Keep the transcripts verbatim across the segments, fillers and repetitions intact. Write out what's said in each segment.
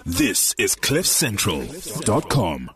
This is cliff central dot com.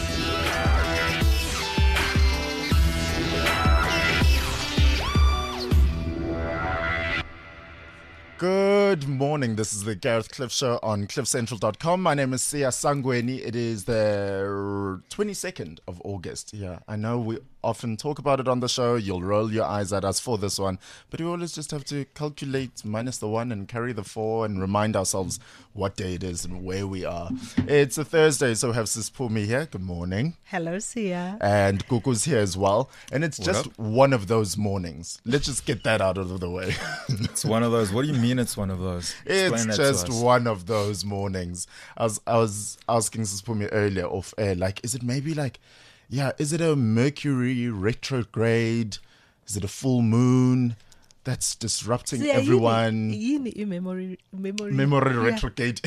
Good morning. This is the Gareth Cliff Show on cliff central dot com. My name is Sia Sangweni. It is the twenty-second of August. Yeah, I know we often talk about it on the show. You'll roll your eyes at us for this one. But we always just have to calculate minus the one and carry the four and remind ourselves what day it is and where we are. It's a Thursday, so we have Sis Pumi here. Good morning. Hello, Sia. And Gugu's here as well. And it's What just up? one of those mornings. Let's just get that out of the way. It's one of those. What do you mean it's one of those? Explain It's that to just us. one of those mornings. I was I was asking Sispumi earlier off air, like, is it maybe like, yeah, is it a Mercury retrograde? Is it a full moon that's disrupting Sia, everyone? yini- yini memory, memory, Memory yeah. retrograde.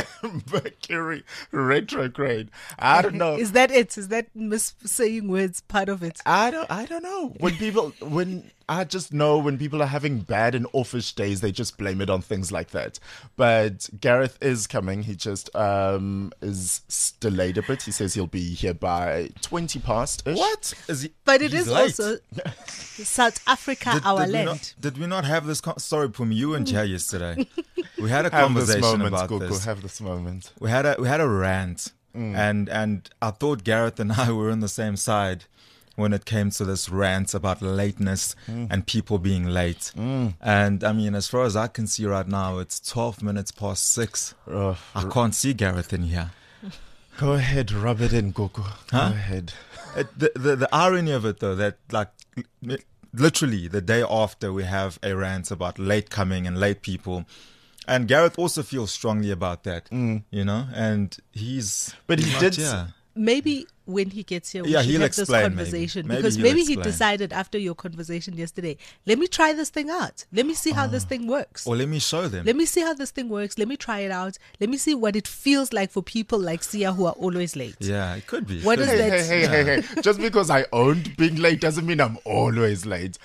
Mercury retrograde. I don't know. Is that it? Is that mis- saying words part of it? I don't I don't know. When people when I just know when people are having bad and offish days, they just blame it on things like that. But Gareth is coming. He just um is delayed a bit. He says he'll be here by twenty past. What? Is he, But it he's is late. also South Africa, Did, our did we land. not, did we not have this? Con- Sorry, Pumi, you and Jay yesterday. We had a Have this conversation moment, about Gugu. this. Have this moment. We had a we had a rant, Mm. and and I thought Gareth and I were on the same side when it came to this rant about lateness Mm. and people being late. And I mean, as far as I can see right now, it's twelve minutes past six. Uh, I can't see Gareth in here. go ahead, rub it in, Gugu. Go Huh? ahead. It, the, the the irony of it though, that like li- literally the day after we have a rant about late coming and late people, and Gareth also feels strongly about that, you know, and he's But he not did- here. Maybe when he gets here, we Yeah, should he'll have this explain, maybe. conversation. Maybe because he'll maybe he explain. decided after your conversation yesterday, let me try this thing out. Let me see how this thing works. Or let me show them. Let me see how this thing works. Let me try it out. Let me see what it feels like for people like Sia who are always late. Yeah, it could be. What Could is be. Hey, that? hey, hey, hey, hey. Just because I owned being late doesn't mean I'm always late.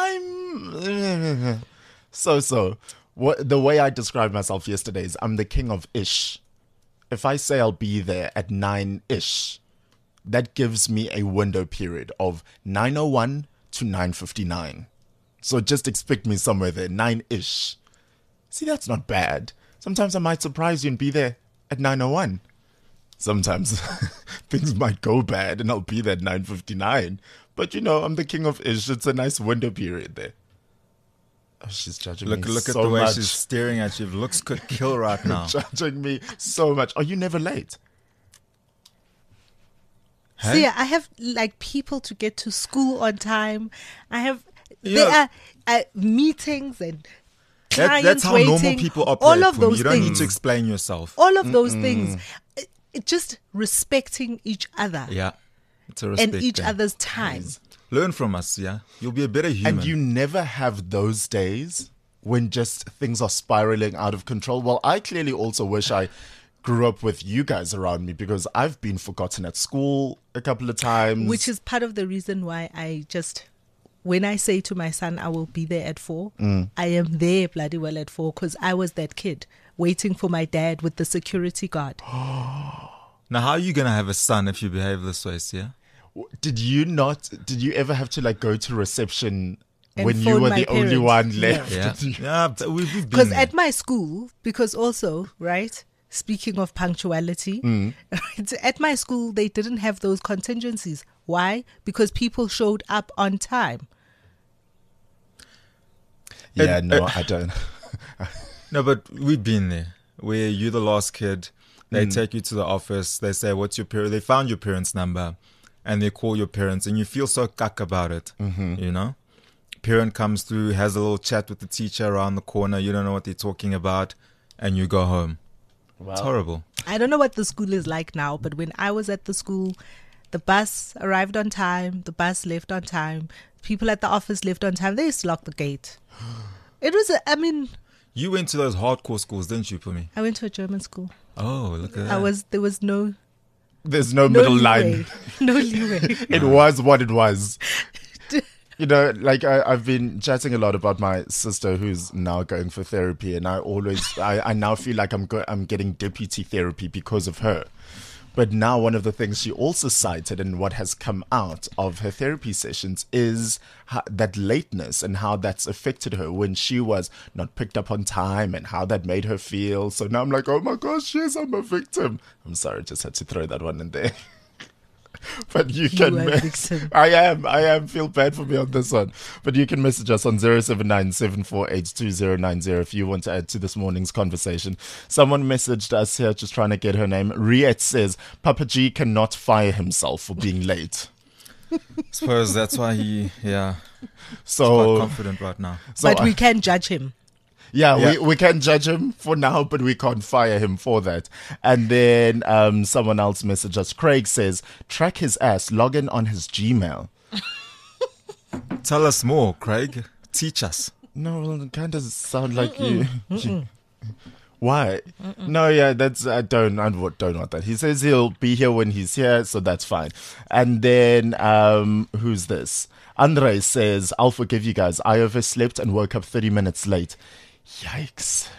I'm so so. What the way I described myself yesterday is I'm the king of ish. If I say I'll be there at nine ish, that gives me a window period of nine oh one to nine fifty-nine. So just expect me somewhere there, nine ish. See, that's not bad. Sometimes I might surprise you and be there at nine oh one. Sometimes things might go bad and I'll be there at nine fifty-nine. But you know, I'm the king of ish. It's a nice window period there. Oh, she's judging Look, me look at so the way much. she's staring at you. Looks could kill right now. Judging me so much. Are you never late? Hey? Sia, I have like people to get to school on time. I have Yeah. there are uh, meetings and That, clients that's how waiting. normal people operate. All of Pumi. those You don't things. need to explain yourself. all of those things. It- it just respecting each other Yeah, it's a respect and each thing. other's time. Learn from us, yeah. You'll be a better human. And you never have those days when just things are spiraling out of control. Well, I clearly also wish I grew up with you guys around me because I've been forgotten at school a couple of times. Which is part of the reason why I just, when I say to my son, I will be there at four, I am there bloody well at four because I was that kid waiting for my dad with the security guard. Now, how are you going to have a son if you behave this way, yeah? Did you not? Did you ever have to like go to reception And when you phone were my the only parents? one Yeah. left? Yeah, Did you- yeah but we've, we've been Because there. at my school, because also, right, speaking of punctuality, right, at my school, they didn't have those contingencies. Why? Because people showed up on time. Yeah, And- no, I don't. No, but we've been there. Where you're the last kid, they take you to the office, they say, what's your parent? They found your parents' number, and they call your parents, and you feel so cuck about it, you know? Parent comes through, has a little chat with the teacher around the corner, you don't know what they're talking about, and you go home. It's horrible. I don't know what the school is like now, but when I was at the school, the bus arrived on time, the bus left on time, people at the office left on time. They used to lock the gate. It was, a, I mean, You went to those hardcore schools, didn't you, Pumi? I went to a German school. Oh, look at that. I was, there was no, There's no, no middle leeway. line. No leeway. It was what it was. You know, like I, I've been chatting a lot about my sister who's now going for therapy, and I always, I, I now feel like I'm go, I'm getting deputy therapy because of her. But now one of the things she also cited and what has come out of her therapy sessions is how, that lateness and how that's affected her when she was not picked up on time and how that made her feel. So now I'm like, oh my gosh, yes, I'm a victim. I'm sorry, just had to throw that one in there. But you, You can are a mess- victim. I am. I am. Feel bad for me on this one. But you can message us on zero seven nine, seven four eight, two zero nine zero if you want to add to this morning's conversation. Someone messaged us here, just trying to get her name. Riet says, Papa G cannot fire himself for being late. Suppose that's why he, yeah, quite So, confident right now. so but we I- can judge him. yeah, Yeah. We, we can judge him for now, but we can't fire him for that. And then um, someone else messaged us. Craig says, track his ass, log in on his Gmail. Tell us more, Craig. Teach us. No, well, it kind of sound like you. you- Why? No, yeah, that's I don't I don't want that. He says he'll be here when he's here, so that's fine. And then um, who's this? Andre says, "I'll forgive you guys. I overslept and woke up thirty minutes late. Yikes."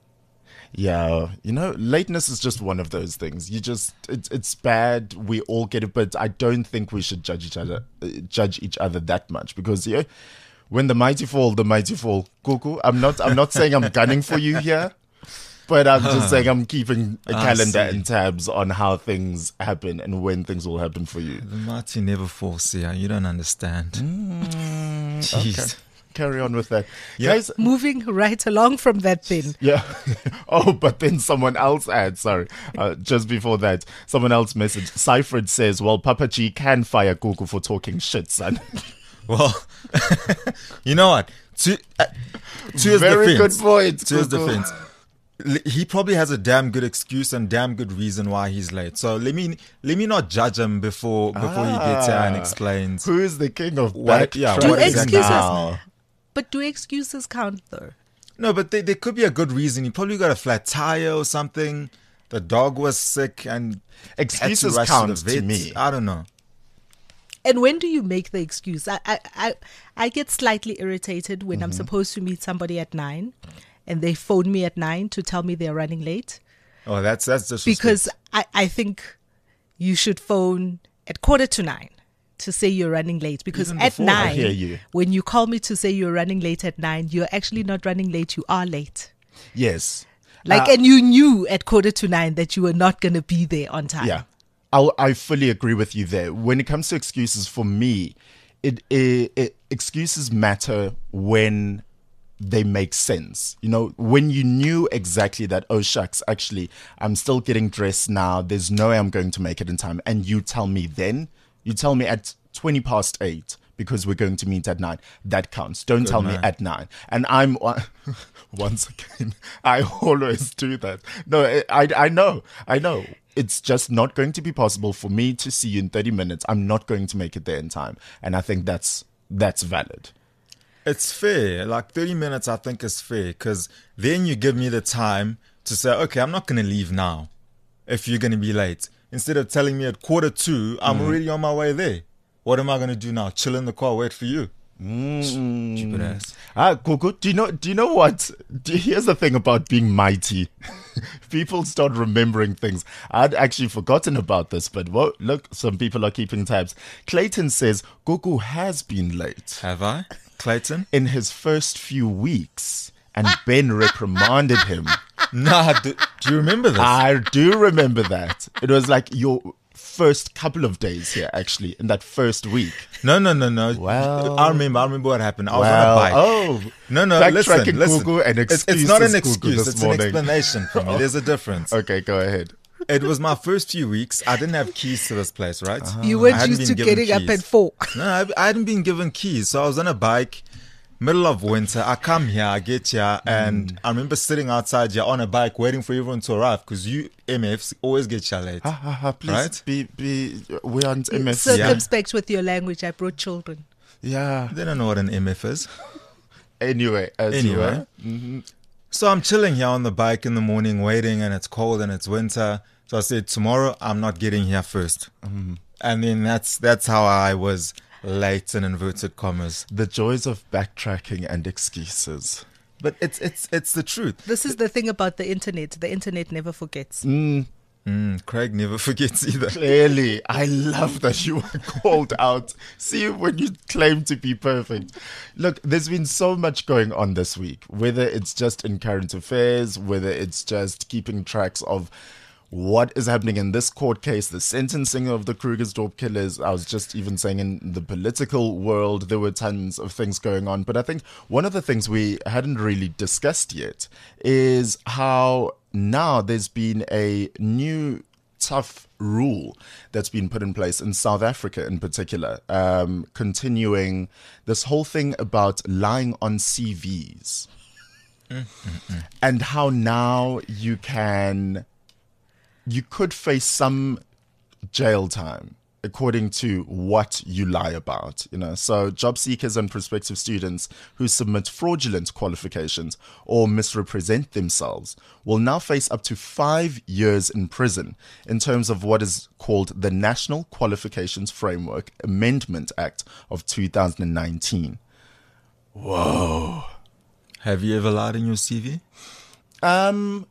Yeah, you know, lateness is just one of those things. You just, it's it's bad. We all get it, but I don't think we should judge each other, uh, judge each other that much because yeah, when the mighty fall, the mighty fall. Cuckoo. I'm not, I'm not saying I'm gunning for you here, but I'm just saying I'm keeping a I calendar see. and tabs on how things happen and when things will happen for you. The mighty never falls, Sia. You don't understand. Jeez. Okay. Carry on with that, Yeah. guys. Moving right along from that thing. Yeah. Oh, but then someone else adds, sorry, uh, just before that, someone else messaged. Seifred says, well, Papa G can fire Gugu for talking shit, son. Well, you know what? To, uh, to his Very defense, good point, To his Gugu. defense, l- he probably has a damn good excuse and damn good reason why he's late. So let me let me not judge him before before he gets here and Ah. explains. Who is the king of What- yeah, backtracking what exactly is now? But do excuses count though? No, but there, there could be a good reason. He probably got a flat tire or something. The dog was sick and had to Excuses rush count to the to vet. me. I don't know. And when do you make the excuse? I I, I, I get slightly irritated when I'm Mm-hmm. supposed to meet somebody at nine and they phone me at nine to tell me they're running late. Oh, that's that's just Because I, I think you should phone at quarter to nine to say you're running late. Because Even at before, I nine, hear you. when you call me to say you're running late at nine, you're actually not running late, you are late. Yes. Like, Uh, and you knew at quarter to nine that you were not going to be there on time. Yeah, I'll, I fully agree with you there. When it comes to excuses, for me, it, it, it excuses matter when they make sense. You know, when you knew exactly that, oh shucks, actually, I'm still getting dressed now. There's no way I'm going to make it in time. And you tell me then, you tell me at twenty past eight because we're going to meet at nine. That counts. Don't tell me man. at nine. And I'm once again, I always do that. No, I, I know, I know. It's just not going to be possible for me to see you in thirty minutes. I'm not going to make it there in time. And I think that's that's valid. It's fair. Like thirty minutes, I think is fair because then you give me the time to say, okay, I'm not going to leave now if you're going to be late. Instead of telling me at quarter two, I'm already on my way there. What am I going to do now? Chill in the car, wait for you? Stupid ass. Ah, Gugu, do you know? Do you know what? Do, here's the thing about being mighty. People start remembering things. I'd actually forgotten about this, but whoa, look, some people are keeping tabs. Clayton says Gugu has been late Have I? Clayton? in his first few weeks, and Ben reprimanded him. Nah, do, do you remember this? I do remember that. It was like your first couple of days here, actually, in that first week. no, no, no, no. Well- I remember. I remember what happened. I was Well, on a bike. oh, No, no, backtracking listen, listen. Gugu and It's- it's not an excuses Gugu excuse. this It's morning. an explanation for me. There's a difference. Okay, go ahead. It was my first few weeks. I didn't have keys to this place, right? You I weren't hadn't used to been given getting up keys. at four. No, I, I hadn't been given keys. So I was on a bike, middle of winter. I come here, I get here, and I remember sitting outside here on a bike waiting for everyone to arrive because you M Fs always get here late. Ha, ha, ha, please Right? be be we aren't M F. Circumspect with your language. I brought children. Yeah. They don't know what an M F is. Anyway, as you Anyway. were. So I'm chilling here on the bike in the morning, waiting, and it's cold and it's winter. So I said, tomorrow I'm not getting here first. And then that's that's how I was late in inverted commas. The joys of backtracking and excuses. But it's it's it's the truth. This is the thing about the internet. The internet never forgets. Mm, Mm, Craig never forgets either. clearly, I love that you were called out. See, when you claim to be perfect. Look, there's been so much going on this week, whether it's just in current affairs, whether it's just keeping tracks of what is happening in this court case, the sentencing of the Krugersdorp killers. I was just even saying in the political world, there were tons of things going on. But I think one of the things we hadn't really discussed yet is how now there's been a new tough rule that's been put in place in South Africa in particular, um, continuing this whole thing about lying on C Vs. Mm-hmm. And how now you can... you could face some jail time according to what you lie about, you know. So job seekers and prospective students who submit fraudulent qualifications or misrepresent themselves will now face up to five years in prison in terms of what is called the National Qualifications Framework Amendment Act of two thousand nineteen. Whoa. Have you ever lied in your C V? Um...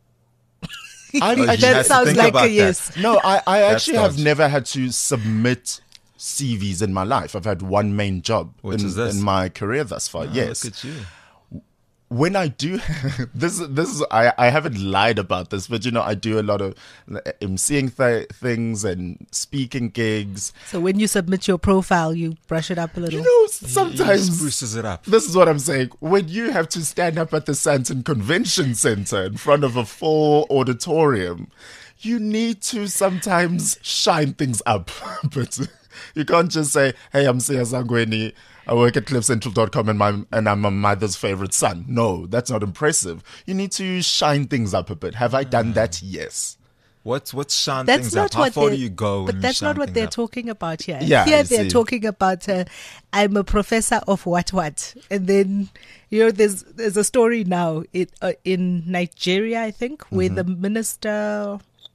I, Oh, I, you That had to sounds think like about a yes. No, I, I actually have dodge. never had to submit C Vs in my life. I've had one main job Which in, is this? in my career thus far. Oh, yes. Look at you. When I do, this this is I, I haven't lied about this, but you know I do a lot of emceeing th- things and speaking gigs. So when you submit your profile, you brush it up a little. You know, He sometimes spruces it up. this is what I'm saying. When you have to stand up at the Sandton Convention Center in front of a full auditorium, you need to sometimes shine things up. But you can't just say, hey, I'm Sia Zangweni, I work at cliff central dot com and, my, and I'm my mother's favorite son. No, that's not impressive. You need to shine things up a bit. Have I done that? Yes. What's what's shine That's things not up? How what far they- do you go? But when that's you not shine what things they're up? talking about here. Yeah, here I they're see. talking about uh, I'm a professor of what what, and then you know there's there's a story now it, uh, in Nigeria, I think, where Mm-hmm. the minister,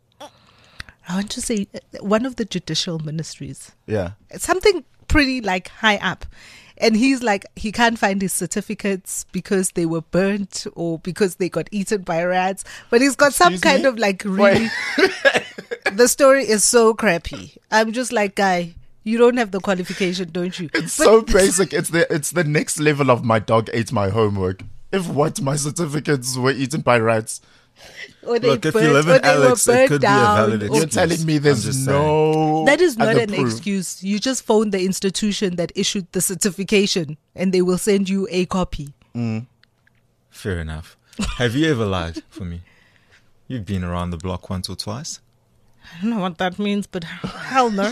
I want to say uh, one of the judicial ministries, Yeah. something pretty like high up. And he's like, he can't find his certificates because they were burnt or because they got eaten by rats. But he's got some Excuse kind me? of like really. The story is so crappy. I'm just like, guy, you don't have the qualification, don't you? It's so basic. It's the it's the next level of my dog ate my homework. If what my certificates were eaten by rats, Or they Look, if you burnt- live or in they were Alex, it burnt could be a down, valid or- you're excuse. telling me I'm there's just no That is not other an proof. excuse. You just phone the institution that issued the certification and they will send you a copy. Fair enough. Have you ever lied for me? You've been around the block once or twice. I don't know what that means, but hell no.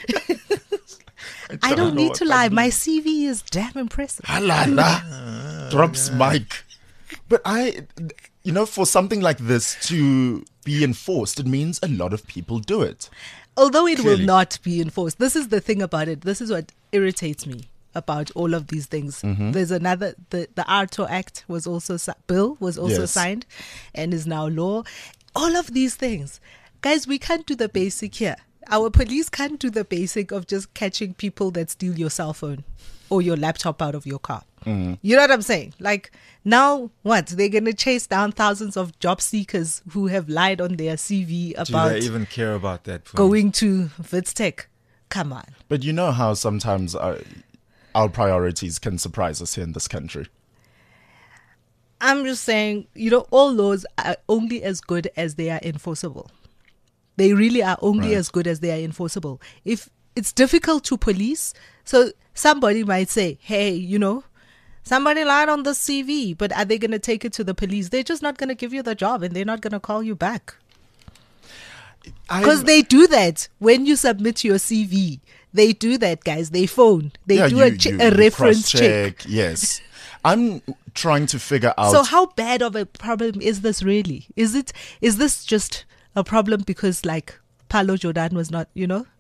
I don't don't know need what to that lie. My C V is damn impressive. Halala drops mic. But I, you know, for something like this to be enforced, it means a lot of people do it. Although it Clearly. will not be enforced. This is the thing about it. This is what irritates me about all of these things. Mm-hmm. There's another, the, the ARTO Act was also, si- bill was also Yes. signed and is now law. All of these things. Guys, we can't do the basic here. Our police can't do the basic of just catching people that steal your cell phone or your laptop out of your car. Mm-hmm. You know what I'm saying? Like now, what? They're going to chase down thousands of job seekers who have lied on their C V Do about they even care about that? For me? going to Vitstech. Come on. But you know how sometimes our, our priorities can surprise us here in this country. I'm just saying, you know, all laws are only as good as they are enforceable. They really are only Right. as good as they are enforceable. If it's difficult to police, so somebody might say, hey, you know, somebody lied on the C V, but are they going to take it to the police? They're just not going to give you the job and they're not going to call you back. Because I'm- they do that when you submit your C V. They do that, guys. They phone. They Yeah, do you- a, che- you- a you reference check. cross-check, Yes. I'm trying to figure out. So how bad of a problem is this really? Is it is this just a problem because like Paulo Jordan was not, you know?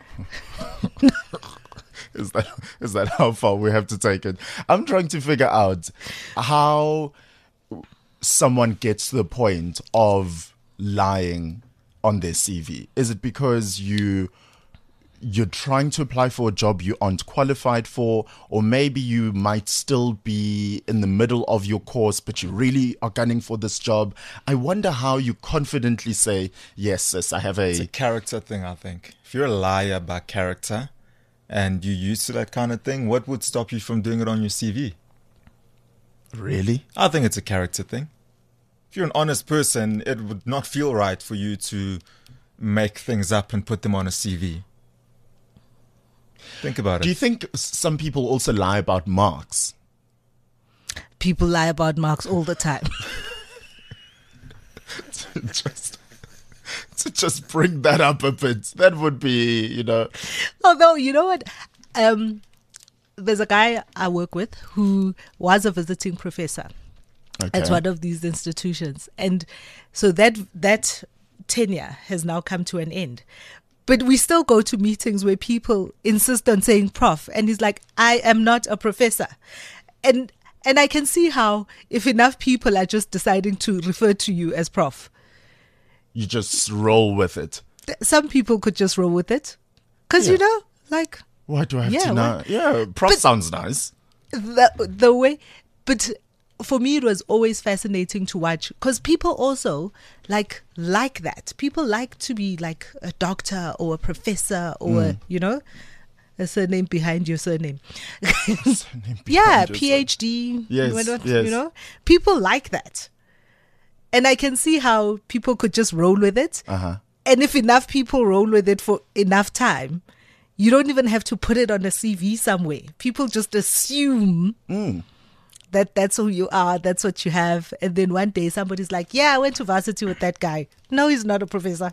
Is that is that how far we have to take it? I'm trying to figure out how someone gets to the point of lying on their C V. Is it because you you're trying to apply for a job you aren't qualified for, or maybe you might still be in the middle of your course, but you really are gunning for this job. I wonder how you confidently say, yes, sis, I have a... It's a character thing, I think. If you're a liar by character and you're used to that kind of thing, what would stop you from doing it on your C V? Really? I think it's a character thing. If you're an honest person, it would not feel right for you to make things up and put them on a C V. Think about it. Do you think some people also lie about marks? People lie about marks all the time. to just to just bring that up a bit, that would be, you know. Although, you know what? Um, there's a guy I work with who was a visiting professor Okay. at one of these institutions. And so that that tenure has now come to an end. But we still go to meetings where people insist on saying prof. And he's like, I am not a professor. And and I can see how if enough people are just deciding to refer to you as prof, You just roll with it. th- some people could just roll with it. Because, Yeah. you know, like Why do I have Yeah, to why- know? Yeah, prof But- sounds nice. the the way, but for me it was always fascinating to watch because people also like like that. People like to be like a doctor or a professor or Mm. you know a surname behind your surname. Surname yeah, behind your PhD. Yes, what- what- yes. You know, people like that, and I can see how people could just roll with it. Uh-huh. And if enough people roll with it for enough time, you don't even have to put it on a C V somewhere. People just assume Mm. that that's who you are, that's what you have. And then one day somebody's like, yeah, I went to varsity with that guy. No, he's not a professor.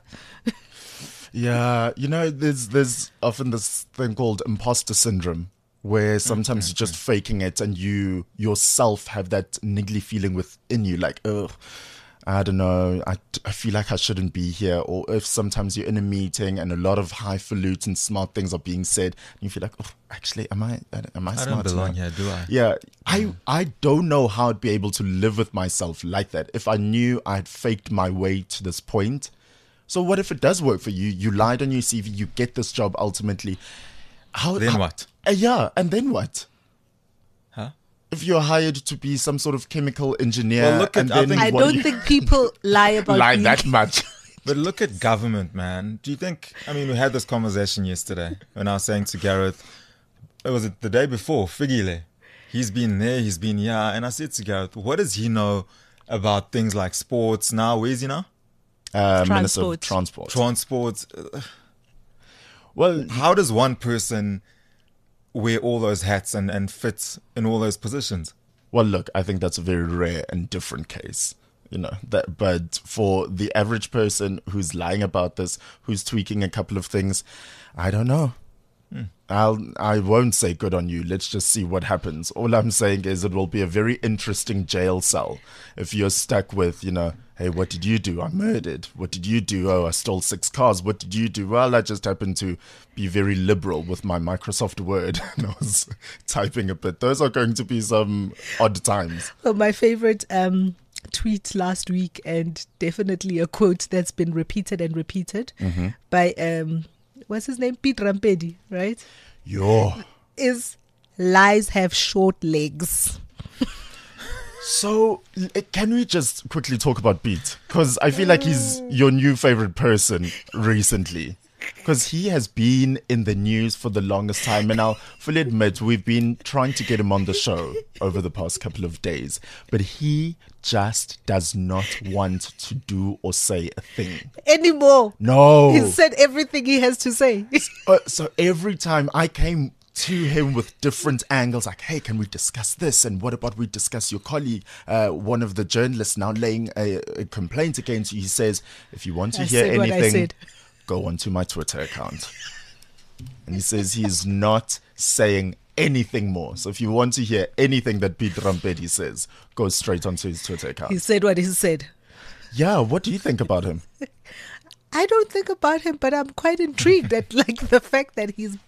Yeah, you know, there's there's often this thing called imposter syndrome, where sometimes you're just faking it, and you yourself have that niggly feeling within you, like, oh, I don't know, I, I feel like I shouldn't be here. Or if sometimes you're in a meeting and a lot of highfalutin smart things are being said, and you feel like, oh, actually, am I am I I smart? don't belong enough? here, do I? Yeah, I I don't know how I'd be able to live with myself like that if I knew I'd faked my way to this point. So what if it does work for you? You lied on your C V, you get this job ultimately. How Then how- what? Uh, yeah, and then what? Huh? If you're hired to be some sort of chemical engineer, Well, look at- and I then think- I what don't you- think people lie about lie being- that much. But look at government, man. Do you think, I mean, we had this conversation yesterday when I was saying to Gareth, it was the day before, Figile. He's been there, he's been here. And I said to Gareth, what does he know about things like sports now? Where is he now? Uh, Minister of Transport. Transport. Transport. Well, How does one person wear all those hats and, and fit in all those positions? Well, look, I think that's a very rare and different case, you know. That, but for the average person who's lying about this, who's tweaking a couple of things, I don't know. I'll I won't say good on you. Let's just see what happens. All I'm saying is it will be a very interesting jail cell if you're stuck with, you know, hey, what did you do? I murdered. What did you do? Oh, I stole six cars. What did you do? Well, I just happened to be very liberal with my Microsoft Word and I was typing a bit. Those are going to be some odd times. Well, my favorite um, tweet last week, and definitely a quote that's been repeated and repeated Mm-hmm. by, um, what's his name? Pete Rampedi, right? Yo. Is lies have short legs. So, l- can we just quickly talk about Pete? Because I feel like he's your new favorite person recently. Because he has been in the news for the longest time. And I'll fully admit, we've been trying to get him on the show over the past couple of days. But he just does not want to do or say a thing. Anymore. No. He said everything he has to say. Uh, so every time I came to him with different angles, like, hey, can we discuss this? And what about we discuss your colleague, uh, one of the journalists now laying a, a complaint against you? He says, if you want to I hear said what I anything, said. go onto my Twitter account. And he says he's not saying anything more. So if you want to hear anything that Pete Rampedi says, go straight onto his Twitter account. He said what he said. Yeah, what do you think about him? I don't think about him, but I'm quite intrigued at like the fact that he's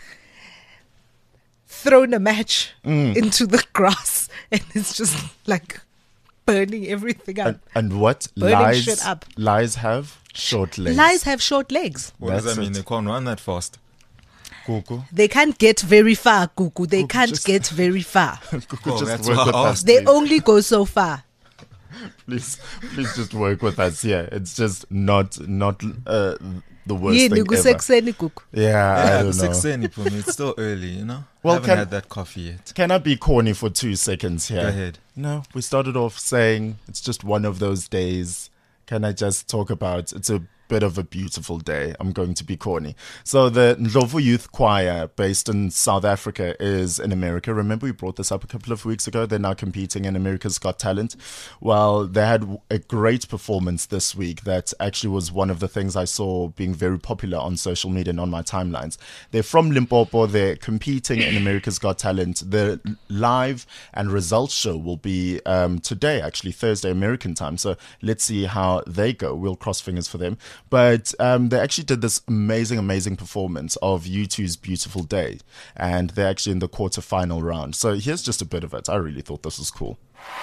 thrown a match Mm. into the grass and it's just like burning everything up. And, and what Burning lies shit up. lies have short legs. Lies have short legs. What does That's that mean? it. They can't run that fast. Kuku. They can't get very far, Kuku. They can't just- get very far. Kuku, Oh, just that's work what with I us. asked. They please. only go so far. please, please just work with us here. It's just not not uh, the worst Yini thing ever. kusekuseni, Kuku. Yeah, Yeah, I don't know. six any for me. It's still early, you know. Well, haven't can- had that coffee yet. Can I be corny for two seconds here? Go ahead. No, we started off saying it's just one of those days. Can I just talk about it's a bit of a beautiful day? I'm going to be corny. So the Ndlovu Youth Choir, based in South Africa, is in America. Remember we brought this up a couple of weeks ago. They're now competing in America's Got Talent. Well, they had a great performance this week that actually was one of the things I saw being very popular on social media and on my timelines. They're from Limpopo. They're competing in America's Got Talent. The live and results show will be um, today, actually Thursday American time. So let's see how they go. We'll cross fingers for them. But um, they actually did this amazing, amazing performance of U two's Beautiful Day. And they're actually in the quarterfinal round. So here's just a bit of it. I really thought this was cool.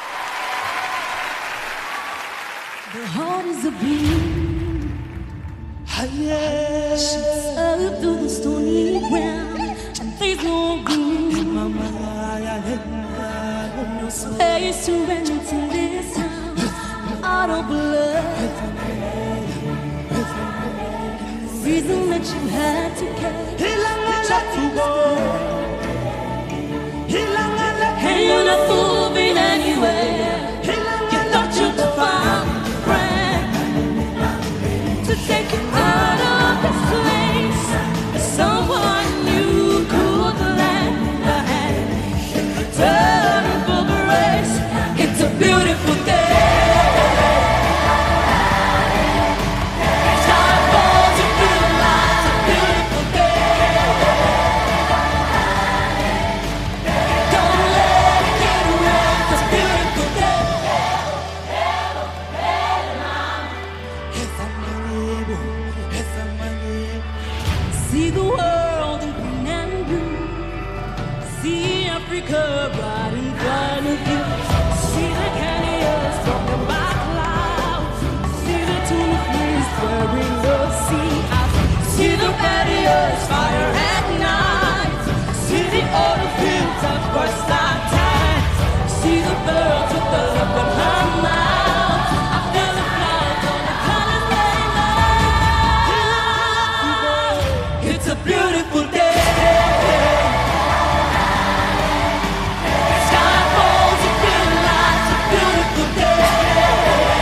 The heart is a blue. Shoots up through the stony ground, and there's no room, no space to rent in this house. Out of blood, reason that you had to care. And you're not moving anywhere. You thought you could find a friend to take you out of this place. Someone you could lend a hand. Turn for the race. It's a beautiful day. It's time for to feel like a beautiful day. Don't let it get away. It's a beautiful day. See the world in green and blue. See Africa right in front of you. See the canyon spoken by clouds. See the tuna stirring the sea out. See the patios fire at night. See the auto fields of first time. See the birds with the look of her mouth. I feel the clouds on the colors rainbow. It's a beautiful day. Sky falls and feel like a beautiful day.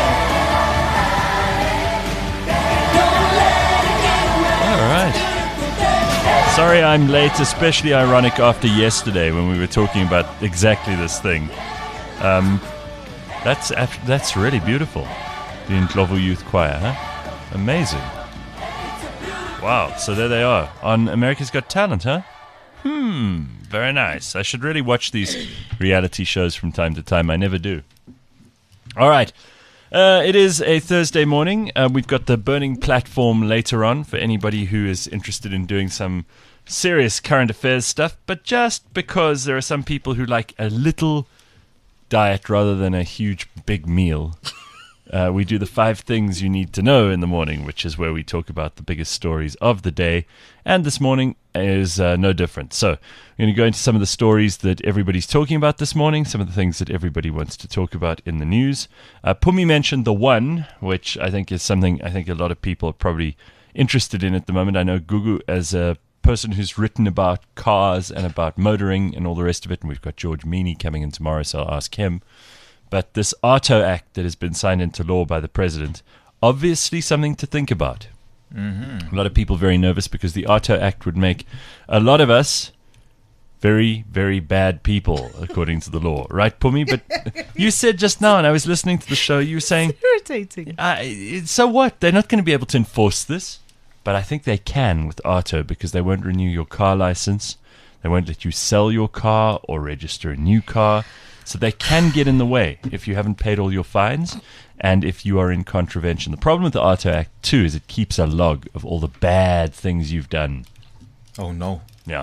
Don't let it get away. All right. Beautiful day. Sorry I'm late, especially ironic after yesterday when we were talking about exactly this thing. Um, that's af- that's really beautiful. The Ndlovu Youth Choir, huh? Amazing. Wow, so there they are on America's Got Talent, huh? Hmm, very nice. I should really watch these reality shows from time to time. I never do. All right. Uh, it is a Thursday morning. Uh, we've got the burning platform later on for anybody who is interested in doing some serious current affairs stuff. But just because there are some people who like a little diet rather than a huge big meal, uh, we do the five things you need to know in the morning, which is where we talk about the biggest stories of the day. And this morning is uh, no different. So we're going to go into some of the stories that everybody's talking about this morning, some of the things that everybody wants to talk about in the news. Uh, Pumi mentioned the one, which I think is something I think a lot of people are probably interested in at the moment. I know Gugu, as a person who's written about cars and about motoring and all the rest of it, and we've got George Meany coming in tomorrow, so I'll ask him. But this AUTO Act that has been signed into law by the president, obviously something to think about. Mm-hmm. A lot of people very nervous because the AUTO Act would make a lot of us very, very bad people, according to the law. Right, Pumi? But you said just now, and I was listening to the show, you were saying, Irritating. uh, so what? They're not going to be able to enforce this. But I think they can with AUTO because they won't renew your car license. They won't let you sell your car or register a new car. So they can get in the way if you haven't paid all your fines and if you are in contravention. The problem with the AUTO Act, too, is it keeps a log of all the bad things you've done. Oh no. Yeah.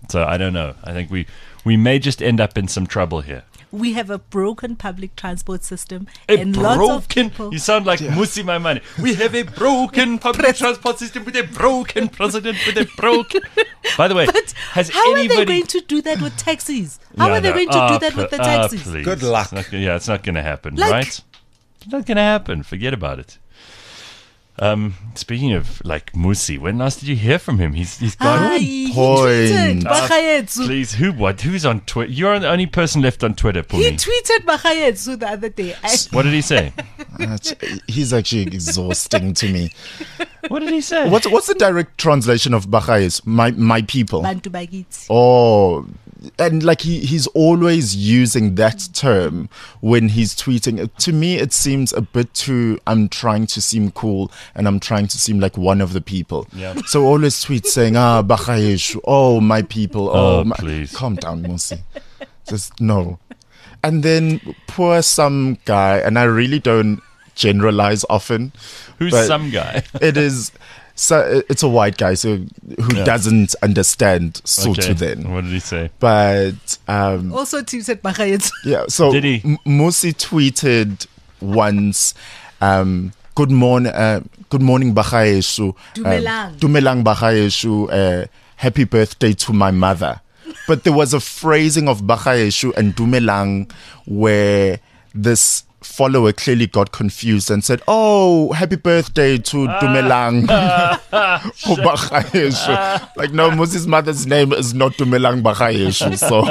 So I don't know. I think we we may just end up in some trouble here. We have a broken public transport system, A and lots of broken. people. You sound like Musi Maimane. We have a broken public transport system with a broken president with a broken. By the way, But has how anybody? are they going to do that with taxis? How Yeah, are they no. going to Ah, do that with the pl- ah, taxis? please. Good luck. It's not gonna- yeah, it's not going to happen, Like- right? It's not going to happen. Forget about it. Um, speaking of like Musi, when last did you hear from him? He's he's Ah, gone. he, he point. tweeted Ah, Bagaetsu. Please, who? What? Who's on Twitter? You're the only person left on Twitter, He Pumi. tweeted Bagaetsu the other day. I, What did he say? That's- He's actually exhausting to me. What did he say? What's what's the direct translation of Bachayes? My my people. Bantu Bagiti. Oh, and like he, he's always using that term when he's tweeting. To me, it seems a bit too, I'm trying to seem cool and I'm trying to seem like one of the people. Yeah. So always tweets saying, ah, Bachayeshu, oh, my people. Oh, Oh, my. please. Calm down, Musi. Just no. And then poor some guy, and I really don't generalize often. Who's but some guy? It is. So it's a white guy, so who Yeah. doesn't understand Sotho Okay. then. What did he say? But um, Also tweeted Bagaetsu. yeah, so Did he? M- Musi tweeted once, um, "Good morning, uh, good morning, Bagaeshu. Dumelang. Dumelang Bagaeshu. Uh, happy birthday to my mother." But there was a phrasing of Bagaeshu and Dumelang where this follower clearly got confused and said, "Oh, happy birthday to Dumelang for Bagaeshu." Like, no, Musi's mother's name is not Dumelang Bagaeshu, so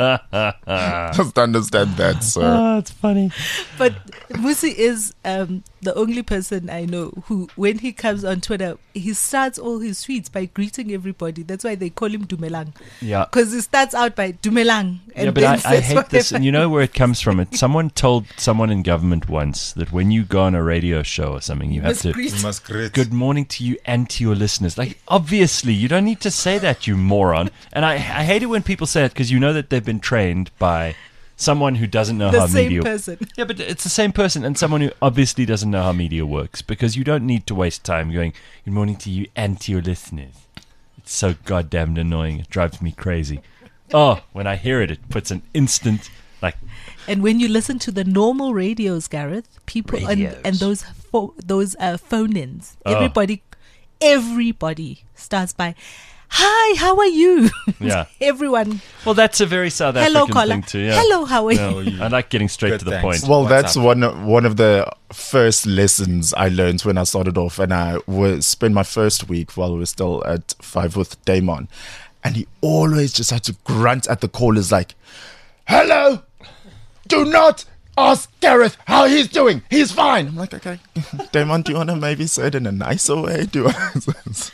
just understand that, sir. Oh, it's funny. But Musi is um, the only person I know who, when he comes on Twitter, he starts all his tweets by greeting everybody. That's why they call him Dumelang. Yeah. Because he starts out by Dumelang. And Yeah, but then I, I says hate this, whatever. and you know where it comes from. It someone told someone in government once that when you go on a radio show or something, you have Must to. greet- You must greet. Good morning to you and to your listeners. Like, obviously, you don't need to say that, you moron. And I, I hate it when people say it because you know that they've been trained by someone who doesn't know the how same media. person. Yeah, but it's the same person and someone who obviously doesn't know how media works because you don't need to waste time going, good morning to you and to your listeners. It's so goddamn annoying. It drives me crazy. Oh, when I hear it, it puts an instant, like, And when you listen to the normal radios, Gareth, people and, Radios. and those pho- those uh, phone-ins, Oh. everybody, everybody starts by, "Hi, how are you?" Yeah. Everyone, well, that's a very South hello, African caller. thing too. Yeah. Hello, how are No, you? you- I like getting straight Good, to the thanks. point. Well, What's that's up? one of- one of the first lessons I learned when I started off, and I was spent my first week while we were still at Five with Damon, and he always just had to grunt at the callers like, "Hello, do not ask Gareth how he's doing. He's fine." I'm like, okay, Damon, do you want to maybe say it in a nicer way? Do you want to-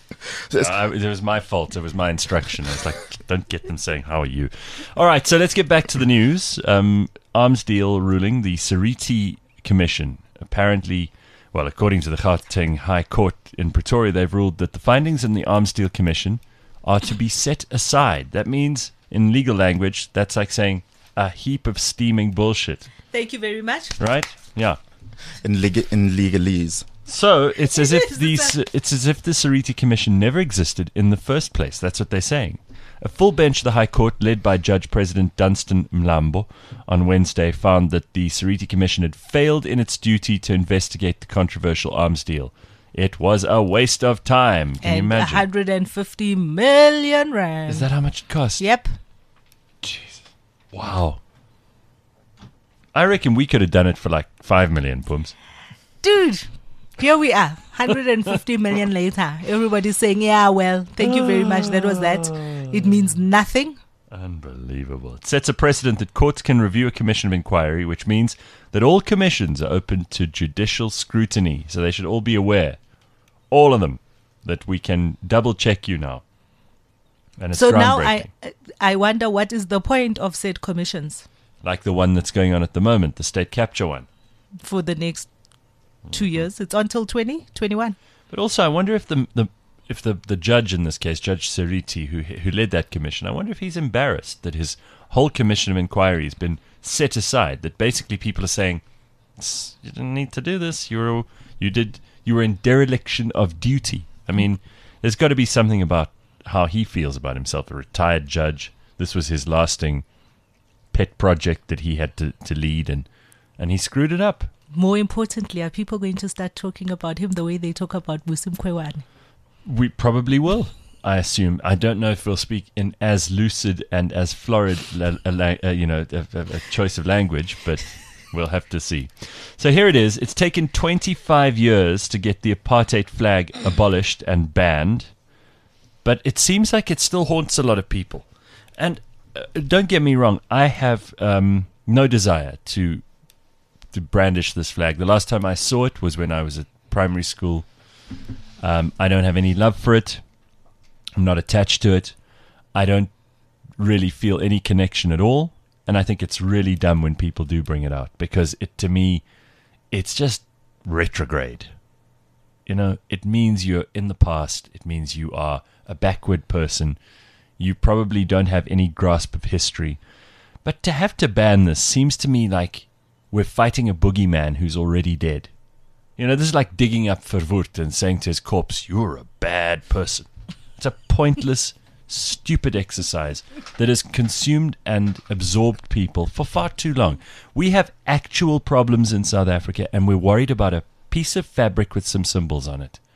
Uh, it was my fault. It was my instruction. I was like, don't get them saying, how are you? All right, so let's get back to the news. Um, arms deal ruling. The Sariti Commission apparently, well, according to the Gauteng High Court in Pretoria, they've ruled that the findings in the Arms Deal Commission are to be set aside. That means, in legal language, that's like saying a heap of steaming bullshit, Thank you very much. right? Yeah. in, leg- in legalese. So it's as if Is the that- it's as if the Sariti Commission never existed in the first place. That's what they're saying. A full bench of the High Court, led by Judge President Dunstan Mlambo, on Wednesday found that the Sariti Commission had failed in its duty to investigate the controversial arms deal. It was a waste of time. Can you And imagine? one hundred fifty million rand. Is that how much it cost? Yep. Wow. I reckon we could have done it for like five million, Pums. Dude, here we are. one hundred fifty million later. Everybody's saying, yeah, well, thank you very much. That was that. It means nothing. Unbelievable. It sets a precedent that courts can review a commission of inquiry, which means that all commissions are open to judicial scrutiny. So they should all be aware, all of them, that we can double check you now. And it's So now I, groundbreaking. I wonder what is the point of said commissions Like the one that's going on at the moment, the state capture one. for the next two years. It's until twenty twenty-one. But also, I wonder if the the if the, the judge in this case, Judge Sariti, who who led that commission, I wonder if he's embarrassed that his whole commission of inquiry has been set aside. That basically people are saying, "S- you didn't need to do this. You were you did you were in dereliction of duty. I mean, there's got to be something about how he feels about himself. A retired judge. This was his lasting pet project that he had to, to lead, and, and he screwed it up. More importantly, are people going to start talking about him the way they talk about Musim Kwewane? We probably will, I assume. I don't know if we'll speak in as lucid and as florid, la- a la- uh, you know, a, a, a choice of language, but we'll have to see. So here it is. It's taken twenty-five years to get the apartheid flag abolished and banned, but it seems like it still haunts a lot of people. And uh, don't get me wrong, I have um, no desire to to brandish this flag. The last time I saw it was when I was at primary school. Um, I don't have any love for it. I'm not attached to it. I don't really feel any connection at all. And I think it's really dumb when people do bring it out, because it, to me, it's just retrograde. You know, it means you're in the past. It means you are a backward person. You probably don't have any grasp of history. But to have to ban this seems to me like we're fighting a boogeyman who's already dead. You know, this is like digging up Verwoerd and saying to his corpse, you're a bad person. It's a pointless, stupid exercise that has consumed and absorbed people for far too long. We have actual problems in South Africa, and we're worried about a piece of fabric with some symbols on it.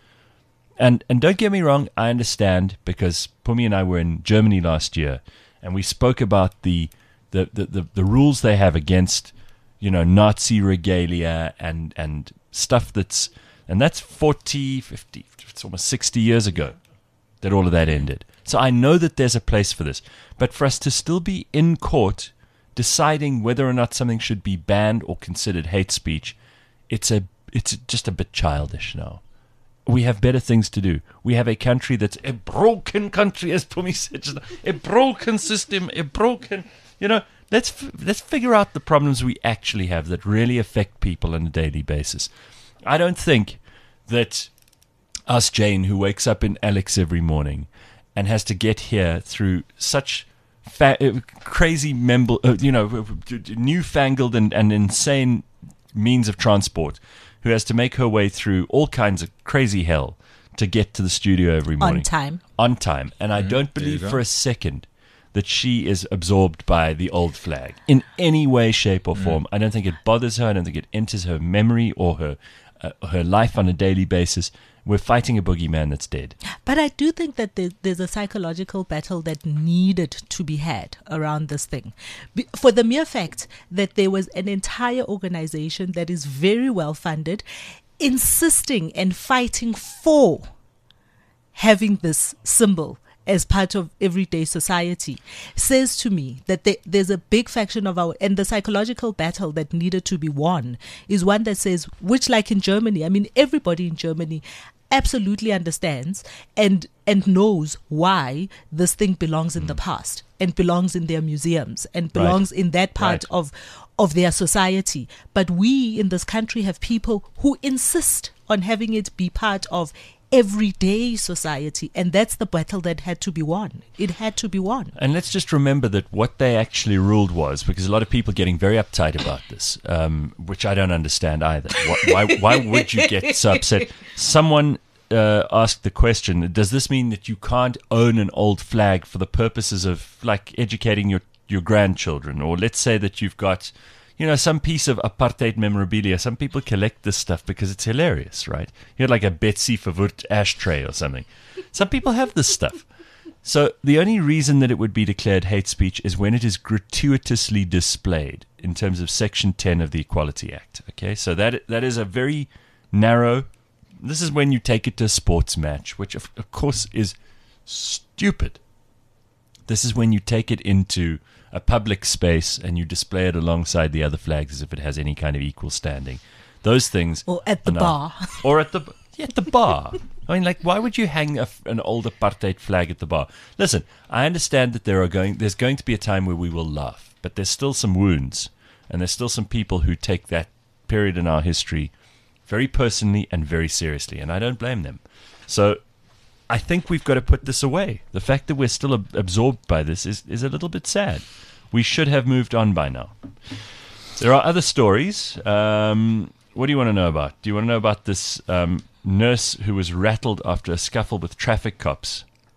And and don't get me wrong, I understand, because Pumi and I were in Germany last year, and we spoke about the the, the, the, the rules they have against, you know, Nazi regalia and, and stuff that's, and that's forty, fifty, it's almost sixty years ago that all of that ended. So I know that there's a place for this, but for us to still be in court deciding whether or not something should be banned or considered hate speech, it's a it's just a bit childish now. We have better things to do. We have a country that's a broken country, as Pumi said, just a broken system, a broken, you know, let's f- let's figure out the problems we actually have that really affect people on a daily basis. I don't think that us Jane, who wakes up in Alex every morning and has to get here through such fa- uh, crazy, memble, uh, you know, newfangled and, and insane means of transport, who has to make her way through all kinds of crazy hell to get to the studio every morning. On time. On time. And I don't there you believe go. for a second that she is absorbed by the old flag in any way, shape, or form. I don't think it bothers her. I don't think it enters her memory or her uh, her life on a daily basis. We're fighting a boogeyman that's dead. But I do think that there, there's a psychological battle that needed to be had around this thing. Be, for the mere fact that there was an entire organization that is very well funded, insisting and fighting for having this symbol as part of everyday society, says to me that there, there's a big faction of our, and the psychological battle that needed to be won is one that says, which like in Germany, I mean, everybody in Germany absolutely understands and and knows why this thing belongs in the past and belongs in their museums and belongs in that part Right. of of their society. But we in this country have people who insist on having it be part of everyday society, and that's the battle that had to be won. It had to be won. And let's just remember that what they actually ruled was, because a lot of people getting very uptight about this, um, which I don't understand either. Why, why, why would you get so upset? Someone uh, asked the question, does this mean that you can't own an old flag for the purposes of, like, educating your, your grandchildren? Or let's say that you've got, you know, some piece of apartheid memorabilia. Some people collect this stuff because it's hilarious, right? You had like a Betsy Verwoerd ashtray or something. Some people have this stuff. So the only reason that it would be declared hate speech is when it is gratuitously displayed in terms of Section ten of the Equality Act. Okay, so that that is a very narrow. This is when you take it to a sports match, which of, of course is stupid. This is when you take it into a public space and you display it alongside the other flags as if it has any kind of equal standing. Those things. Or at the are not- bar. Or at the yeah, at the bar. I mean, like, why would you hang a, an old apartheid flag at the bar? Listen, I understand that there are going. There's going to be a time where we will laugh, but there's still some wounds, and there's still some people who take that period in our history very personally and very seriously, and I don't blame them. So I think we've got to put this away. The fact that we're still ab- absorbed by this is, is a little bit sad. We should have moved on by now. There are other stories. Um, what do you want to know about? Do you want to know about this um, nurse who was rattled after a scuffle with traffic cops?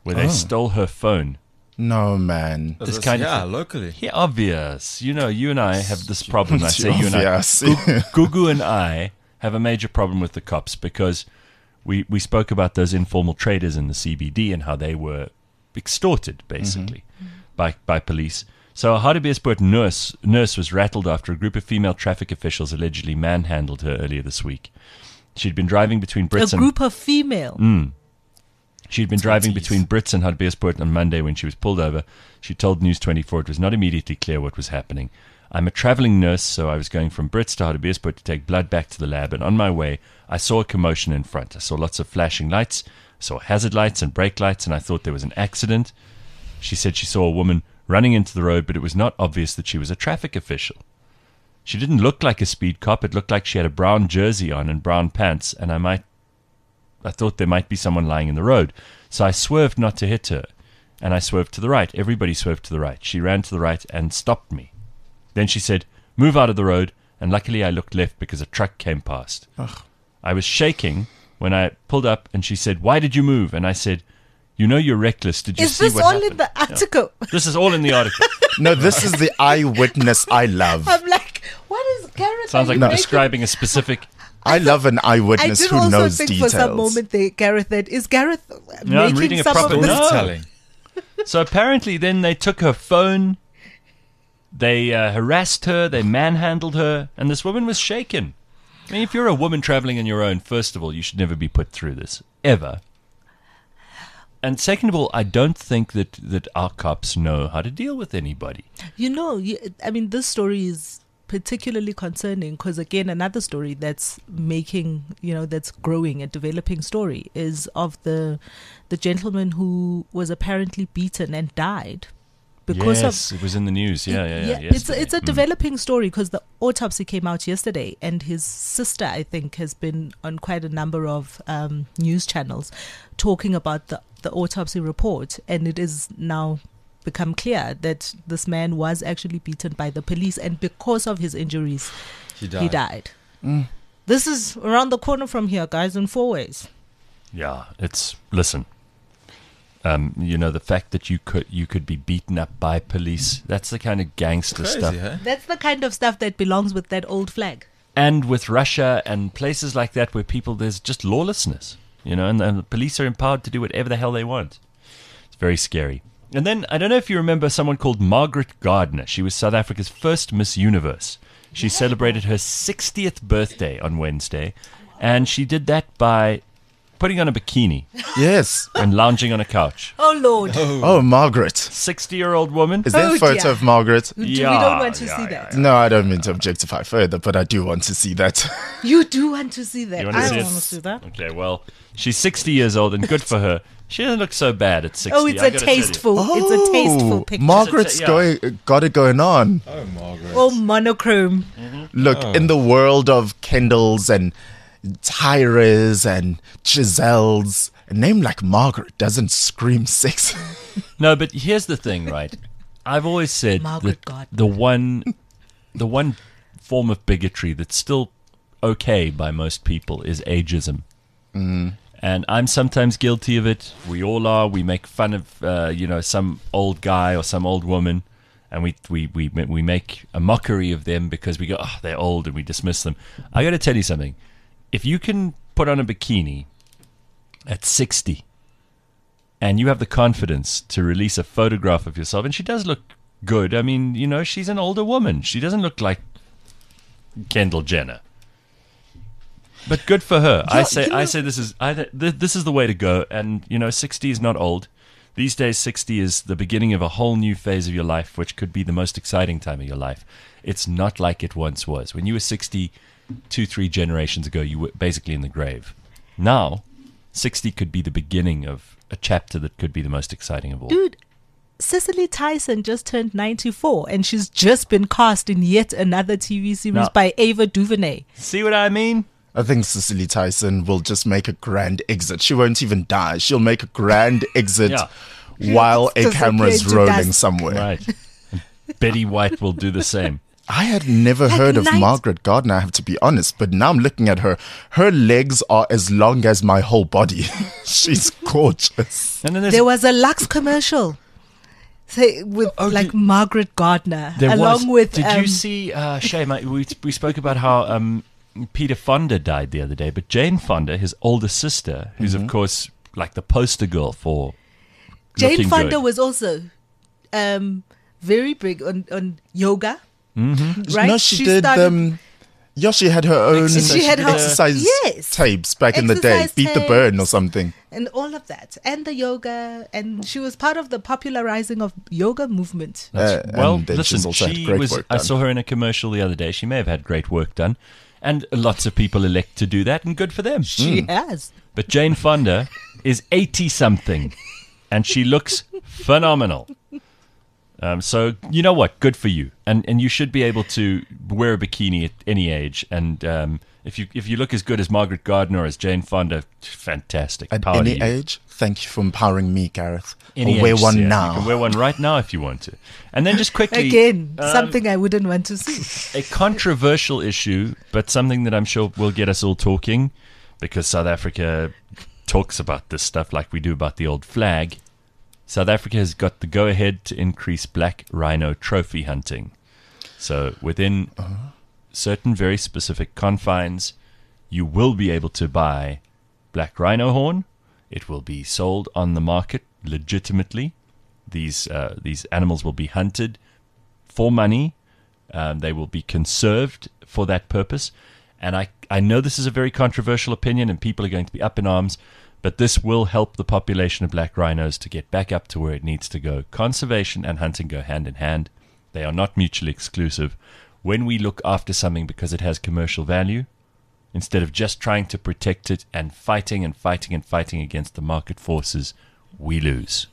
where they Oh. stole her phone. No, man. Is This this- kind of yeah, thing. locally. Yeah, obvious. You know, you and I have this problem. I It's say you and I. obvious. Gugu and I have a major problem with the cops because we, we spoke about those informal traders in the C B D and how they were extorted, basically, by, by police. So a Hartbeespoort nurse, nurse was rattled after a group of female traffic officials allegedly manhandled her earlier this week. She'd been driving between A Brits and... group of female. Mm. She'd been driving Twenties. between Brits and Hartbeespoort on Monday when she was pulled over. She told News twenty-four it was not immediately clear what was happening. I'm a traveling nurse, so I was going from Brits to Hartbeespoort to take blood back to the lab, and on my way, I saw a commotion in front. I saw lots of flashing lights, I saw hazard lights and brake lights, and I thought there was an accident. She said she saw a woman running into the road, but it was not obvious that she was a traffic official. She didn't look like a speed cop. It looked like she had a brown jersey on and brown pants, and I might I thought there might be someone lying in the road. So I swerved not to hit her, and I swerved to the right. Everybody swerved to the right. She ran to the right and stopped me. Then she said, move out of the road, and luckily I looked left because a truck came past. Ugh. I was shaking when I pulled up, and she said, why did you move? And I said, you know you're reckless. Did you Is see this what all happened? in the Yeah. article? This is all in the article. No, this is the eyewitness I love. I'm like, what is Gareth? Sounds are like you we're making? describing a specific... I love an I eyewitness did who also knows think details. for some moment there, Gareth, that is Gareth No, I'm making reading a some proper of this? No. Storytelling. So apparently then they took her phone, they uh, harassed her, they manhandled her, and this woman was shaken. I mean, if you're a woman traveling on your own, first of all, you should never be put through this, ever. And second of all, I don't think that, that our cops know how to deal with anybody. You know, you, I mean, this story is particularly concerning because, again, another story that's making, you know, that's growing and developing story is of the the gentleman who was apparently beaten and died because yes, of. it was in the news. Yeah, yeah, yeah. It's a, yesterday. it's a Mm. developing story because the autopsy came out yesterday, and his sister, I think, has been on quite a number of um, news channels talking about the the autopsy report, and it is now become clear that this man was actually beaten by the police, and because of his injuries, He died. he died. Mm. This is around the corner from here, guys, in four ways. Yeah, it's listen. Um, you know, the fact that you could you could be beaten up by police, that's the kind of gangster Crazy, stuff. huh? That's the kind of stuff that belongs with that old flag. And with Russia and places like that where people, there's just lawlessness, you know, and, and the police are empowered to do whatever the hell they want. It's very scary. And then, I don't know if you remember someone called Margaret Gardner. She was South Africa's first Miss Universe. She celebrated her sixtieth birthday on Wednesday, and she did that by putting on a bikini Yes. and lounging on a couch. Oh, Lord. Oh, Margaret. sixty-year-old woman. Is there Oh, a photo dear. of Margaret? We Yeah, don't want to yeah, see yeah, that. No, I don't mean to objectify further, but I do want to see that. You do want to see that. You want to I see it? want to see that. Okay, well, she's sixty years old, and good for her. She doesn't look so bad at sixty. Oh, it's I a gotta tell you. tasteful. It's a tasteful picture. Oh, Margaret's Yeah. going, got it going on. Oh, Margaret. Oh, monochrome. Look, Oh. in the world of Kendalls and Tyras and Giselles, a name like Margaret doesn't scream sex. No, but here's the thing, right? I've always said Margaret that Gardner. the one, the one form of bigotry that's still okay by most people is ageism. Mm. And I'm sometimes guilty of it. We all are. We make fun of, uh, you know, some old guy or some old woman, and we we we we make a mockery of them because we go, oh, they're old, and we dismiss them. I got to tell you something. If you can put on a bikini at sixty, and you have the confidence to release a photograph of yourself, and she does look good. I mean, you know, she's an older woman. She doesn't look like Kendall Jenner. But good for her. I Yeah, say, you know- I say, this is, I, th- this is the way to go. And you know, sixty is not old. These days, sixty is the beginning of a whole new phase of your life, which could be the most exciting time of your life. It's not like it once was. When you were sixty, two, three generations ago, you were basically in the grave. Now, sixty could be the beginning of a chapter that could be the most exciting of all. Dude, Cicely Tyson just turned ninety-four, and she's just been cast in yet another T V series Now- by Ava DuVernay. See what I mean? I think Cicely Tyson will just make a grand exit. She won't even die. She'll make a grand exit Yeah. while a Just camera's disappear into rolling dust. somewhere. Right. Betty White will do the same. I had never At heard of night- Margaret Gardner, I have to be honest, but now I'm looking at her. Her legs are as long as my whole body. She's gorgeous. And then there's There was a Lux commercial. Say, with Oh, like did- Margaret Gardner, There along was. with. Did um, you see, uh, Shay, mate, we, we spoke about how um, Peter Fonda died the other day, but Jane Fonda, his older sister, who's, Mm-hmm. of course, like the poster girl for Jane looking Fonda good. was also um, very big on, on yoga. Mm-hmm. Right? No, she, did. started- Um, yeah, she had her own Exercise. She had her- exercise Yes. tapes back in the day. Exercise Beat the burn or tapes. something. and all of that, and the yoga, and she was part of the popularizing of yoga movement. Uh, Well, and then listen, she's also she had great was. work I done. saw her in a commercial the other day. She may have had great work done, and lots of people elect to do that, and good for them. She Hmm. has. But Jane Fonda is eighty something, and she looks phenomenal. Um, so you know what? Good for you, and and you should be able to wear a bikini at any age. And um, if you if you look as good as Margaret Gardner or as Jane Fonda, fantastic. At Power to any you. age, thank you for empowering me, Gareth. Any I'll wear age, one yeah. now. You can wear one right now if you want to. And then just quickly, Again, um, something I wouldn't want to see. a controversial issue, but something that I'm sure will get us all talking, because South Africa talks about this stuff like we do about the old flag. South Africa has got the go-ahead to increase black rhino trophy hunting. So within certain very specific confines, you will be able to buy black rhino horn. It will be sold on the market legitimately. These uh, these animals will be hunted for money. Um, they will be conserved for that purpose. And I, I know this is a very controversial opinion and people are going to be up in arms, but this will help the population of black rhinos to get back up to where it needs to go. Conservation and hunting go hand in hand. They are not mutually exclusive. When we look after something because it has commercial value, instead of just trying to protect it and fighting and fighting and fighting against the market forces, we lose.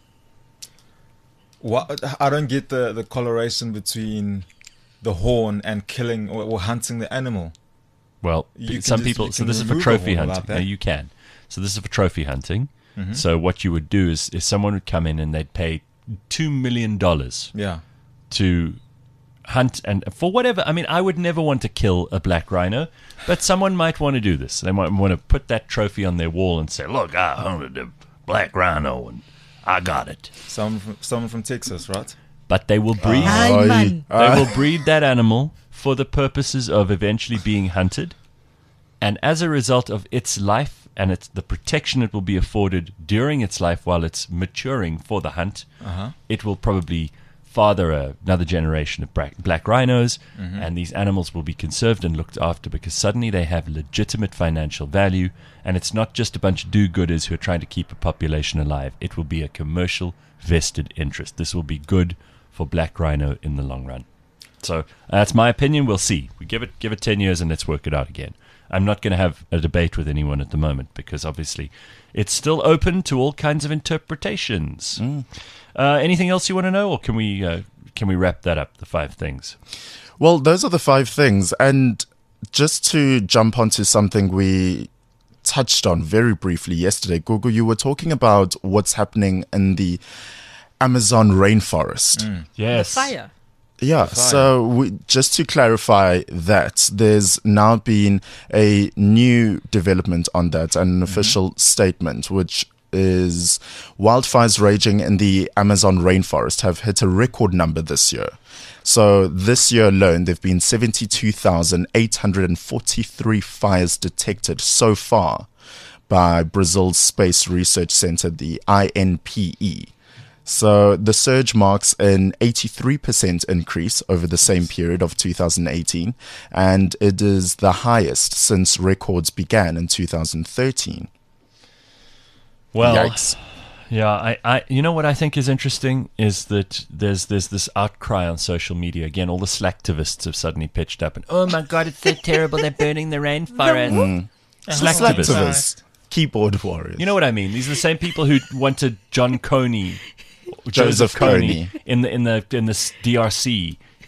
What, I don't get the, the correlation between the horn and killing or, or hunting the animal. Well, You p- can some just- people. you So can this is for remove the trophy horn hunting. without No, that. you can. So this is for trophy hunting. Mm-hmm. So what you would do is, is someone would come in and they'd pay two million dollars Yeah. to hunt and for whatever. I mean, I would never want to kill a black rhino, but someone might want to do this. They might want to put that trophy on their wall and say, "Look, I hunted a black rhino and I got it." Someone from, someone from Texas, right? But they will breed. Hi, Oi. man. They will breed that animal for the purposes of eventually being hunted. And as a result of its life and its the protection it will be afforded during its life while it's maturing for the hunt, Uh-huh. it will probably father a, another generation of black, black rhinos, and these animals will be conserved and looked after because suddenly they have legitimate financial value, and it's not just a bunch of do-gooders who are trying to keep a population alive. It will be a commercial vested interest. This will be good for black rhino in the long run. So that's my opinion. We'll see. We give it give it ten years and let's work it out again. I'm not going to have a debate with anyone at the moment because obviously it's still open to all kinds of interpretations. Uh, anything else you want to know, or can we uh, can we wrap that up? The five things. Well, those are the five things. And just to jump onto something we touched on very briefly yesterday, Gugu, you were talking about what's happening in the Amazon rainforest. Yes. Fire. Yeah, so we, just to clarify that, there's now been a new development on that, an official statement, which is wildfires raging in the Amazon rainforest have hit a record number this year. So this year alone, there have been seventy-two thousand eight hundred forty-three fires detected so far by Brazil's Space Research Center, the I N P E. So the surge marks an eighty-three percent increase over the same period of two thousand eighteen, and it is the highest since records began in two thousand thirteen. Well, Yikes. yeah, I, I, you know what I think is interesting is that there's there's this outcry on social media again. All the slacktivists have suddenly pitched up and oh my god, it's so terrible! They're burning the rainforest. Slacktivists. Slacktivists, keyboard warriors. You know what I mean? These are the same people who wanted John Coney, Joseph Kony. in the in the in the D R C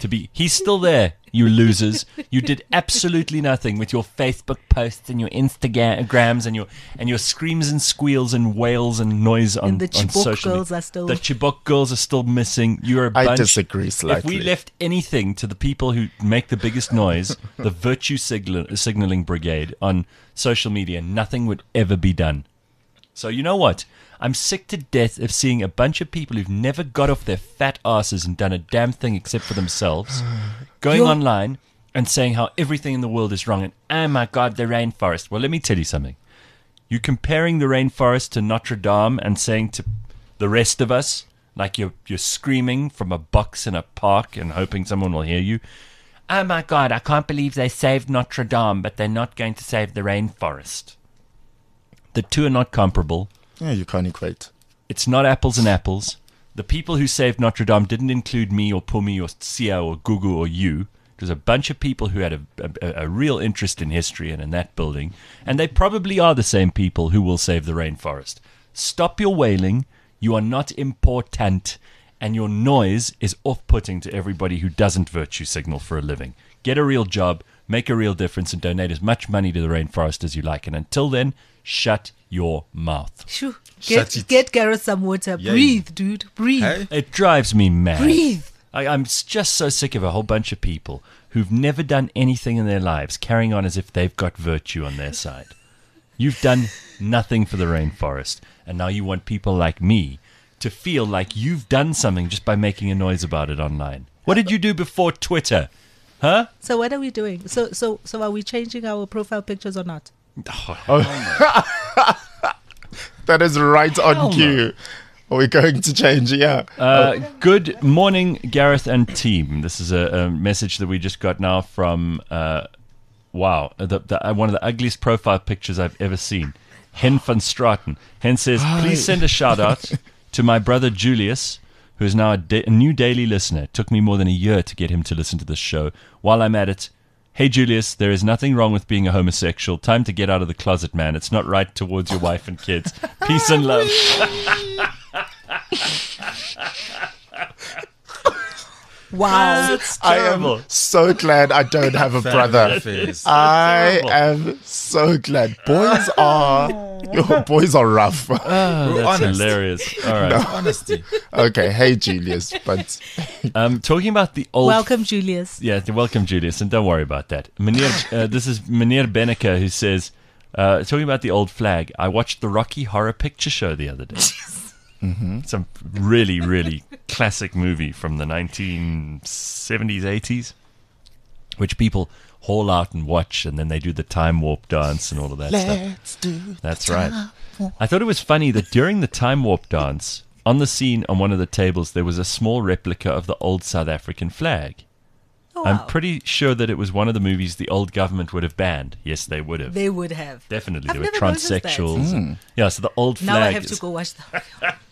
to be. He's still there, you losers. You did absolutely nothing with your Facebook posts and your Instagrams and your and your screams and squeals and wails and noise on, And the on Chibok social girls media. are still- The Chibok girls are still missing. You're a I bunch. disagree slightly. If we left anything to the people who make the biggest noise, the virtue signal, signaling brigade on social media, nothing would ever be done. So you know what? I'm sick to death of seeing a bunch of people who've never got off their fat asses and done a damn thing except for themselves, going You're- online and saying how everything in the world is wrong and, oh my God, the rainforest. Well, let me tell you something. You're comparing the rainforest to Notre Dame and saying to the rest of us, like you're, you're screaming from a box in a park and hoping someone will hear you, oh my God, I can't believe they saved Notre Dame, but they're not going to save the rainforest. The two are not comparable. Yeah, you can't equate. It's not apples and apples. The people who saved Notre Dame didn't include me or Pumi or Sia or Gugu or you. It was a bunch of people who had a, a, a real interest in history and in that building. And they probably are the same people who will save the rainforest. Stop your wailing. You are not important. And your noise is off-putting to everybody who doesn't virtue signal for a living. Get a real job, make a real difference, and donate as much money to the rainforest as you like. And until then, shut your mouth. Shoo. Shut Get, it. get Gareth some water. Yeah. Breathe, dude. Breathe. Hey? It drives me mad. Breathe. I, I'm s- just so sick of a whole bunch of people who've never done anything in their lives carrying on as if they've got virtue on their side. You've done nothing for the rainforest, and now you want people like me to feel like you've done something just by making a noise about it online. What did you do before Twitter? Huh? So what are we doing? So so so are we changing our profile pictures or not? That is right Hell on cue. Are we going to change? Yeah. Uh, good morning, Gareth and team. This is a, a message that we just got now from, uh, wow, the, the, uh, one of the ugliest profile pictures I've ever seen. Hen van Straten. Hen says, please send a shout out to my brother Julius, who is now a, da- a new daily listener. It took me more than a year to get him to listen to this show. While I'm at it, hey Julius, there is nothing wrong with being a homosexual. Time to get out of the closet, man. It's not right towards your wife and kids. Peace and love. Wow. I terrible. am so glad I don't have a brother. Face. I terrible. am so glad. Boys are your boys are rough. Oh, that's honest. hilarious. All right. Honesty. Okay, hey Julius, but Um, talking about the old... Welcome, Julius. Yeah, th- welcome, Julius, and don't worry about that. Meneer, uh, this is Meneer Beneke who says, uh, talking about the old flag, I watched the Rocky Horror Picture Show the other day. Mm-hmm. Some really, really classic movie from the nineteen seventies, eighties, which people haul out and watch, and then they do the time warp dance and all of that stuff. let's do. That's right. I thought it was funny that during the time warp dance, on the scene on one of the tables, there was a small replica of the old South African flag. Oh, I'm wow. pretty sure that it was one of the movies the old government would have banned. Yes, they would have. They would have. Definitely. I've They were never noticed that. transsexuals. and- yeah, so the old flag Now I have is- to go watch the.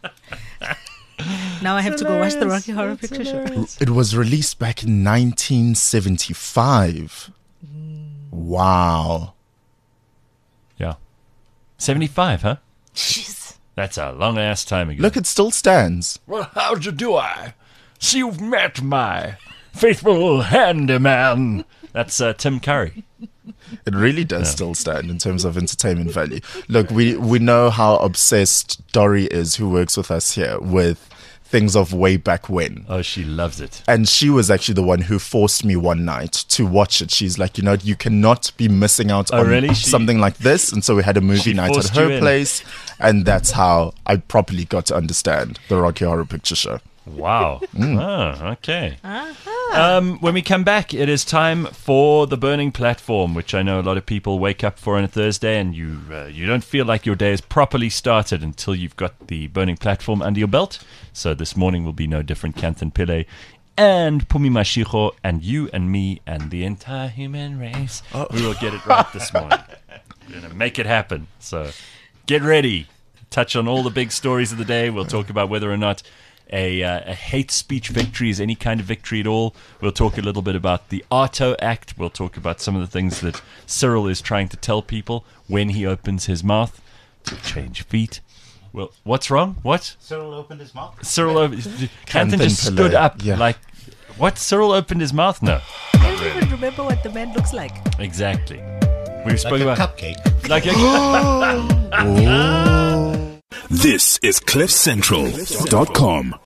Now I have to go watch the Rocky Horror Picture Show. It was released back in nineteen seventy-five. Wow. Yeah. seventy-five, huh? Jeez. That's a long ass time ago. Look, it still stands. Well, how'd you do I? See, you've met my faithful handyman. That's uh, Tim Curry. It really does still stand in terms of entertainment value. Look, we, we know how obsessed Dory is, who works with us here, with things of way back when. Oh, she loves it. And she was actually the one who forced me one night to watch it. She's like, you know, you cannot be missing out Oh, on really? She- something like this. And so we had a movie She night at forced you her in. place. And that's how I properly got to understand the Rocky Horror Picture Show. Wow. Oh, okay. Um, when we come back, it is time for the Burning Platform, which I know a lot of people wake up for on a Thursday, and you uh, you don't feel like your day is properly started until you've got the Burning Platform under your belt. So this morning will be no different. Kanthan Pillay and Pumi Mashiko and you and me and the entire human race. We will get it right this morning. We're going to make it happen. So get ready. Touch on all the big stories of the day. We'll talk about whether or not A, uh, a hate speech victory is any kind of victory at all. We'll talk a little bit about the Arto Act. We'll talk about some of the things that Cyril is trying to tell people when he opens his mouth to change feet. Well, what's wrong? What? Cyril opened his mouth. Cyril, over- Kanthan Kanthan just stood Pillay, up yeah. like, What? Cyril opened his mouth? No. I don't even remember what the man looks like. Exactly. We've Like spoken a about cupcake. like a This is cliff central dot com.